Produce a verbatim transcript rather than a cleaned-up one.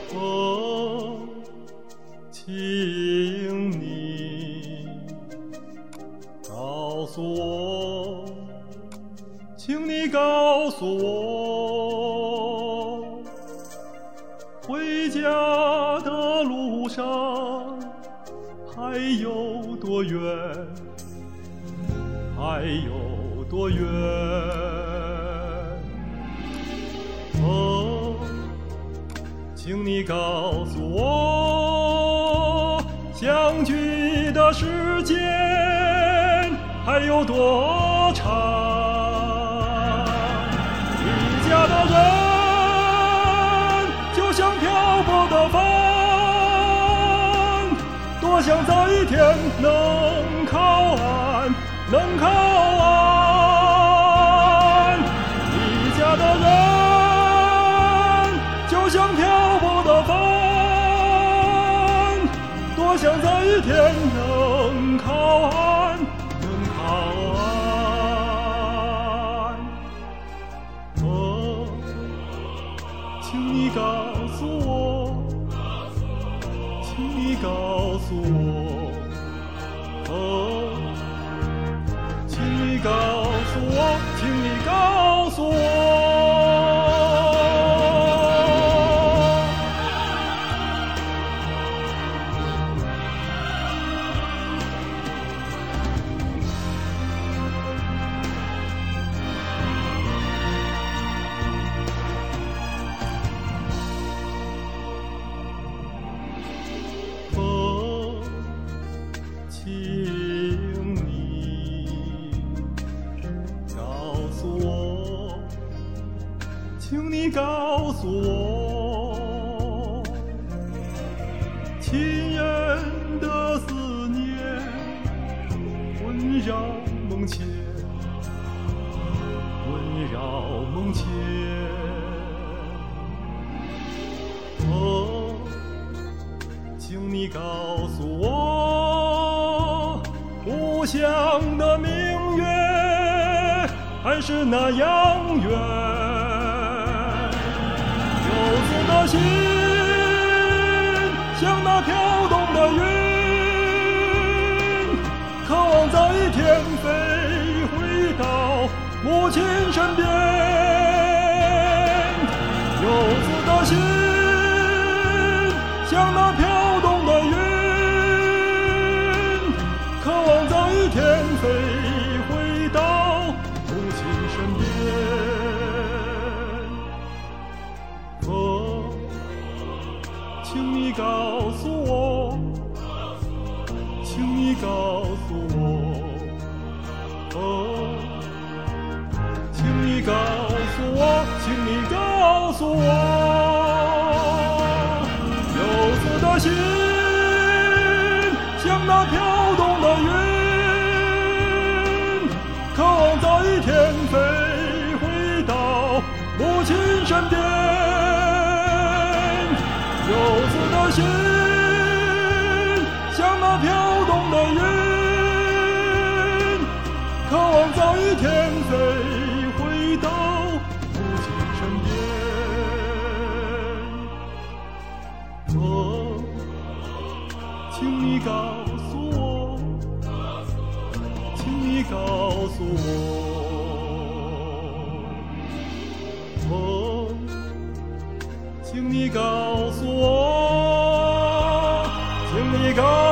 哦，请你告诉我，请你告诉我，回家的路上还有多远？还有多远？哦，请你告诉我，相聚的时间还有多长？离家的人就像漂泊的帆，多想早一天能靠岸，能靠岸。离家的人就像漂泊的帆，多想早一天能靠岸，能靠岸。哦，请你告诉我，请你告诉我，哦，请你告诉我，请你告诉我。请你告诉我，请你告诉我，亲人的思念温绕梦牵，温绕梦牵。哦，请你告诉我，故乡的明月还是那样圆，游子的心像那飘动的云，渴望早一天飞回到母亲身边。游子的心像那飘动的云，渴望早一天飞回到母亲身边。哦，请你告诉我，请你告诉我，哦，请你告诉我，请你告诉我，游子的心像那飘动的云，渴望早一天飞回到母亲身边。游子的心像那飘动的云，渴望早一天飞回到母亲身边。哦，请你告诉我，请你告诉我，哦，请你告诉我，请你告诉我。